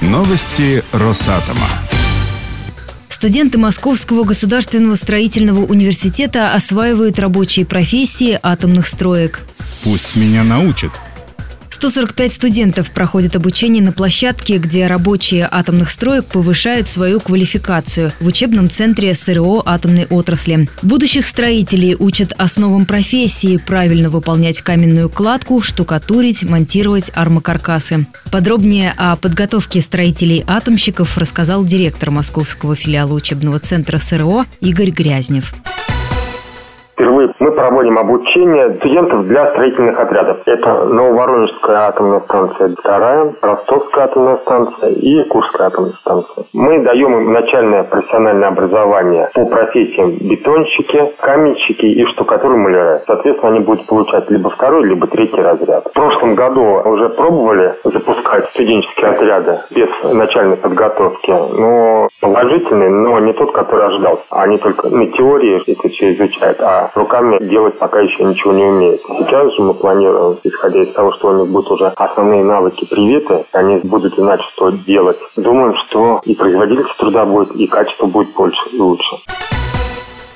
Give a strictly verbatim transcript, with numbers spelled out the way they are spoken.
Новости Росатома. Студенты Московского государственного строительного университета осваивают рабочие профессии атомных строек. Пусть меня научат. сто сорок пять студентов проходят обучение на площадке, где рабочие атомных строек повышают свою квалификацию в учебном центре СРО атомной отрасли. Будущих строителей учат основам профессии, правильно выполнять каменную кладку, штукатурить, монтировать армокаркасы. Подробнее о подготовке строителей-атомщиков рассказал директор московского филиала учебного центра СРО Игорь Грязнев. Впервые мы проводим обучение студентов для строительных отрядов. Это Нововоронежская атомная станция вторая, Ростовская атомная станция и Курская атомная станция. Мы даем им начальное профессиональное образование по профессиям бетонщики, каменщики и штукатуры-маляра. Соответственно, они будут получать либо второй, либо третий разряд. В прошлом году уже пробовали запускать студенческие отряды без начальной подготовки, но положительный, но не тот, который ожидался. Они только на теории это все изучают, а руками делать пока еще ничего не умеют. Сейчас же мы планируем, исходя из того, что у них будут уже основные навыки привиты, они будут знать, что делать. Думаем, что и производительность труда будет, и качество будет больше и лучше.